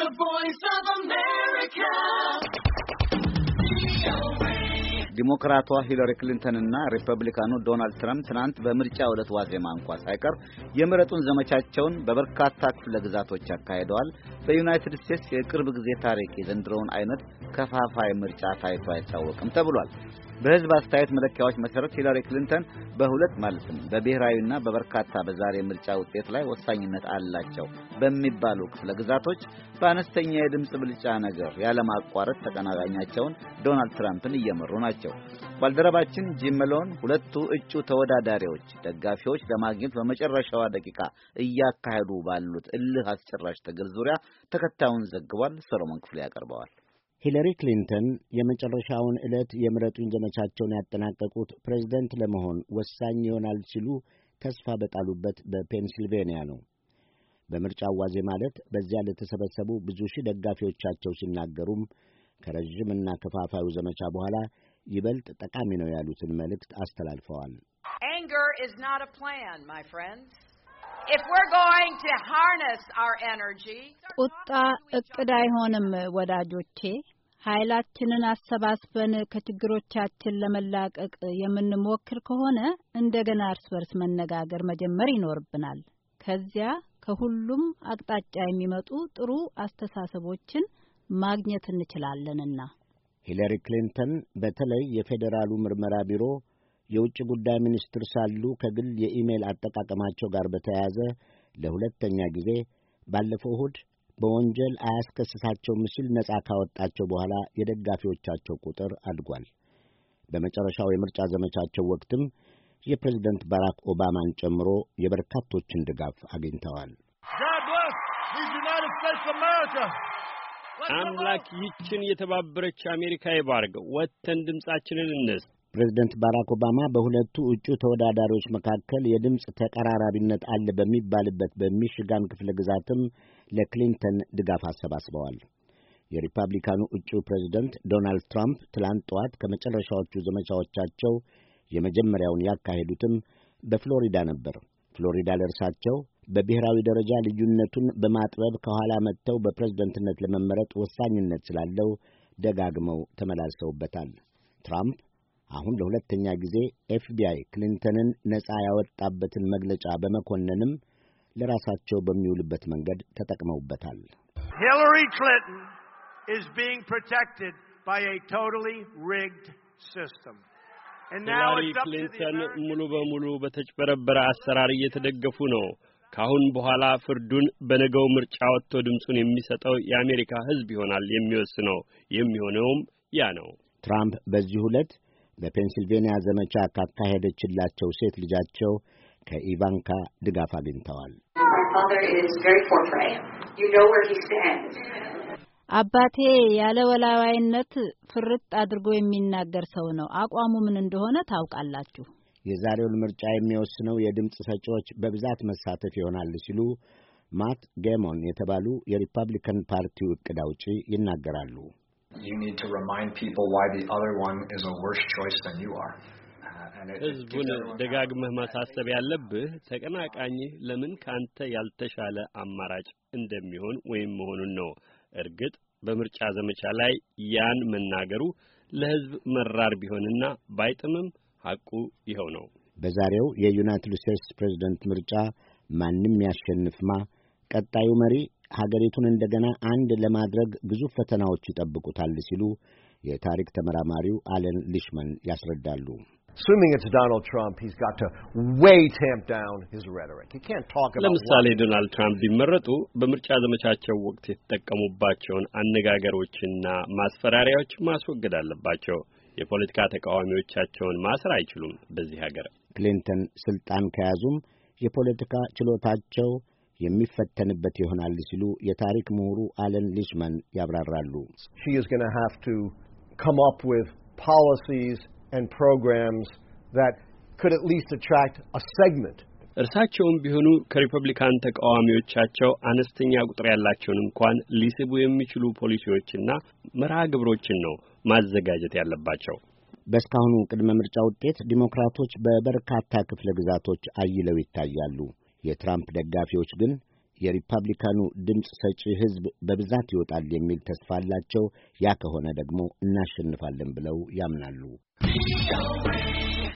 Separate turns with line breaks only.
The Voice of America. ዲሞክራቷ ሂላሪ ክሊንተን እና ሪፐብሊካኑ ዶናልድ ትራምፕ ትናንት በምርጫ ዕለት ዋዜማ እንኳን ሳይቀር የምረጡን ዘመቻቸውን በበርካታ ክፍለ ግዛቶች አካሂደዋል። በዩናይትድ ስቴትስ የቅርብ ጊዜ ታሪክ የዘንድሮውን አይነት ከፋፋይ ምርጫ ታይቶ አይታወቅም ተብሏል። በህዝብ አስተያየት መለኪያዎች መሰረት ሂላሪ ክሊንተን በሁለት ማለትም በብሔራዊና በበርካታ በዛሬ ምርጫ ውጤት ላይ ወሳኝነት አላቸው በሚባሉ ክፍለ ግዛቶች በአነስተኛ የድምጽ ብልጫ ነገር ያለማቋረጥ ተቀናቃኛቸውን ዶናልድ ትራምፕን እየመሩ ናቸው። ባልደረባችን ጂም መሎን ሁለቱ እጩ ተወዳዳሪዎች ደጋፊዎች ለማግኘት በመጨረሻዋ ደቂቃ እያካሄዱ ባሉት እልህ አስጨራሽ ትግል ዙሪያ ተከታዩን ዘግቧል። ሰሎሞን ክፍሌ ያቀርበዋል።
ሂላሪ ክሊንተን የመጨረሻውን ዕለት የምረጡኝ ዘመቻቸውን ያጠናቀቁት ፕሬዝደንት ለመሆን ወሳኝ ይሆናል ሲሉ ተስፋ በጣሉበት በፔንሲልቬንያ ነው። በምርጫው ዋዜማ ዕለት በዚያ ለተሰበሰቡ ብዙ ሺህ ደጋፊዎቻቸው ሲናገሩም ከረጅምና ከፋፋዩ ዘመቻ በኋላ ይበልጥ ጠቃሚ ነው ያሉትን መልእክት አስተላልፈዋል።
Anger is not a plan, my friends. If we're going to harness our energy,
ቁጣ እቅድ አይሆንም ወዳጆቼ። ኃይላችንን አሰባስበን ከችግሮቻችን ለመላቀቅ የምንሞክር ከሆነ እንደገና እርስ በርስ መነጋገር መጀመር ይኖርብናል። ከዚያ ከሁሉም አቅጣጫ የሚመጡ ጥሩ አስተሳሰቦችን ማግኘት እንችላለንና።
ሂላሪ ክሊንተን በተለይ የፌዴራሉ ምርመራ ቢሮ የውጭ ጉዳይ ሚኒስትር ሳሉ ከግል የኢሜል አጠቃቀማቸው ጋር በተያያዘ ለሁለተኛ ጊዜ ባለፈው እሁድ በወንጀል አያስከስሳቸውም ሲል ነጻ ካወጣቸው በኋላ የደጋፊዎቻቸው ቁጥር አድጓል። በመጨረሻው የምርጫ ዘመቻቸው ወቅትም የፕሬዝደንት ባራክ ኦባማን ጨምሮ የበርካቶችን ድጋፍ አግኝተዋል።
አምላክ ይህችን የተባበረች አሜሪካ ይባርክ። ወጥተን ድምጻችንን እንስጥ።
ፕሬዝደንት ባራክ ኦባማ በሁለቱ እጩ ተወዳዳሪዎች መካከል የድምጽ ተቀራራቢነት አለ በሚባልበት በሚሽጋን ክፍለ ግዛትም ለክሊንተን ድጋፍ አሰባስበዋል። የሪፐብሊካኑ እጩ ፕሬዝደንት ዶናልድ ትራምፕ ትላንት ጠዋት ከመጨረሻዎቹ ዘመቻዎቻቸው የመጀመሪያውን ያካሄዱትም በፍሎሪዳ ነበር። ፍሎሪዳ ለእርሳቸው በብሔራዊ ደረጃ ልዩነቱን በማጥበብ ከኋላ መጥተው በፕሬዝደንትነት ለመመረጥ ወሳኝነት ስላለው ደጋግመው ተመላልሰውበታል። ትራምፕ አሁን ለሁለተኛ ጊዜ ኤፍቢአይ ክሊንተንን ነጻ ያወጣበትን መግለጫ በመኮነንም ለራሳቸው በሚውልበት መንገድ ተጠቅመውበታል።
ሂላሪ ክሊንተን is being protected by a totally rigged system.
ሂላሪ ክሊንተን ሙሉ በሙሉ በተጭበረበረ አሰራር እየተደገፉ ነው። ካሁን በኋላ ፍርዱን በነገው ምርጫ ወጥቶ ድምጹን የሚሰጠው የአሜሪካ ሕዝብ ይሆናል የሚወስነው። የሚሆነውም ያ ነው።
ትራምፕ በዚህ ዕለት በፔንሲልቬንያ ዘመቻ ካካሄደችላቸው ሴት ልጃቸው ከኢቫንካ ድጋፍ አግኝተዋል።
አባቴ ያለ ወላዋይነት ፍርጥ አድርጎ የሚናገር ሰው ነው። አቋሙ ምን እንደሆነ ታውቃላችሁ።
የዛሬውን ምርጫ የሚወስነው የድምፅ ሰጪዎች በብዛት መሳተፍ ይሆናል ሲሉ ማት ጌሞን የተባሉ የሪፐብሊካን ፓርቲው ዕቅድ አውጪ ይናገራሉ።
You need to remind people why the other one is a worse choice than you are.
ሕዝቡን ደጋግመህ ማሳሰብ ያለብህ ተቀናቃኝህ ለምን ካንተ ያልተሻለ አማራጭ እንደሚሆን ወይም መሆኑን ነው። እርግጥ በምርጫ ዘመቻ ላይ ያን መናገሩ ለሕዝብ መራር ቢሆንና ባይጥምም ሐቁ ይኸው ነው።
በዛሬው የዩናይትድ ስቴትስ ፕሬዝደንት ምርጫ ማንም ያሸንፍማ ቀጣዩ መሪ ሀገሪቱን እንደገና አንድ ለማድረግ ግዙፍ ፈተናዎች ይጠብቁታል ሲሉ የታሪክ ተመራማሪው አለን ሊሽመን ያስረዳሉ።
Assuming it's Donald Trump, he's got to way tamp down his rhetoric. He can't talk about
ለምሳሌ ዶናልድ ትራምፕ ቢመረጡ በምርጫ ዘመቻቸው ወቅት የተጠቀሙባቸውን አነጋገሮችና ማስፈራሪያዎች ማስወገድ አለባቸው። የፖለቲካ ተቃዋሚዎቻቸውን ማሰር አይችሉም። በዚህ ሀገር
ክሊንተን ስልጣን ከያዙም የፖለቲካ ችሎታቸው የሚፈተንበት ይሆናል ሲሉ የታሪክ ምሁሩ አለን ሊሽመን ያብራራሉ።
She is going to have to come up with policies and programs that could at least attract a segment.
እርሳቸውም ቢሆኑ ከሪፐብሊካን ተቃዋሚዎቻቸው አነስተኛ ቁጥር ያላቸውን እንኳን ሊስቡ የሚችሉ ፖሊሲዎችና መርሃ ግብሮችን ነው ማዘጋጀት ያለባቸው።
በስካሁኑ ቅድመ ምርጫ ውጤት ዲሞክራቶች በበርካታ ክፍለ ግዛቶች አይለው ይታያሉ። የትራምፕ ደጋፊዎች ግን የሪፐብሊካኑ ድምፅ ሰጪ ሕዝብ በብዛት ይወጣል የሚል ተስፋ አላቸው። ያ ከሆነ ደግሞ እናሸንፋለን ብለው ያምናሉ።